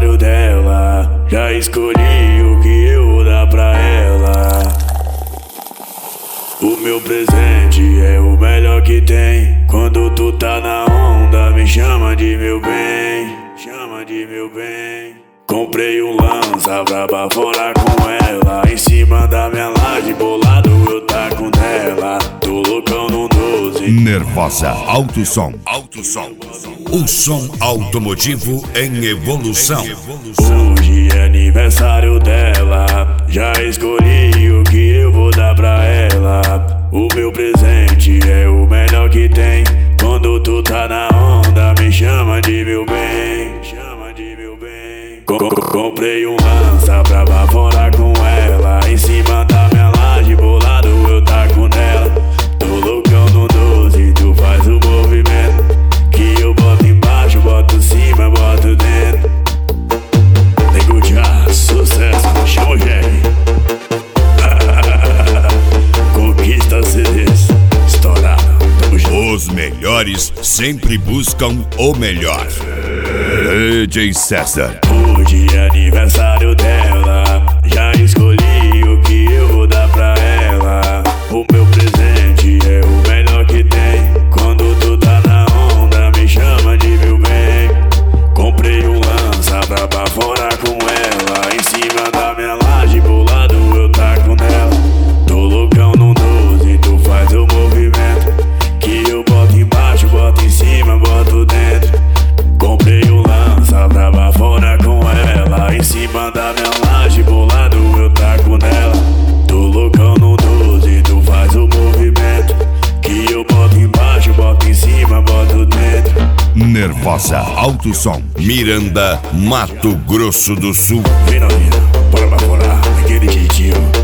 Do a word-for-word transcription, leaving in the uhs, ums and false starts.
aniversário dela. Já escolhi o que eu vou dar pra ela. O meu presente é o melhor que tem. Quando tu tá na onda, me chama de meu bem. Chama de meu bem. Comprei um lança pra baforar com ela. Em cima da minha laje, bolado eu taco nela. Tô loucão no doze. Nervosa Auto Som. Auto Som. O som automotivo em evolução. Hoje é aniversário dela. Já escolhi o que eu vou dar pra ela. O meu presente é o melhor que tem. Quando tu tá na onda, me chama de meu bem. Chama de meu bem. Co- co- Comprei um lança pra baforar com ela. Em cima da minha laje, bolado eu taco nela. Tô loucão no doze, tu faz o movimento. Que eu boto embaixo, boto cima, boto dentro. Nego já, sucesso, chama o Jerry. Conquista C Ds, estourado, tamo junto. Os melhores sempre buscam o melhor. D J César. Hoje é aniversário dela. Já escolhi o que eu vou dar pra ela. O meu presente é o melhor que tem. Quando tu tá na onda, me chama de meu bem. Comprei um lança pra baforar com ela. Em cima da minha laje, bolado eu taco nela. Tô loucão no doze, tu faz o movimento. Que eu boto embaixo, boto em cima, boto dentro. Comprei um lança pra baforar com ela. Em cima da minha laje, bolado eu taco nela. Tô loucão no doze, tu faz o movimento. Que eu boto embaixo, boto em cima, boto dentro. Nervosa Auto Som. Miranda, Mato Grosso do Sul. Vem novinha, bora baforar, daquele jeitinho.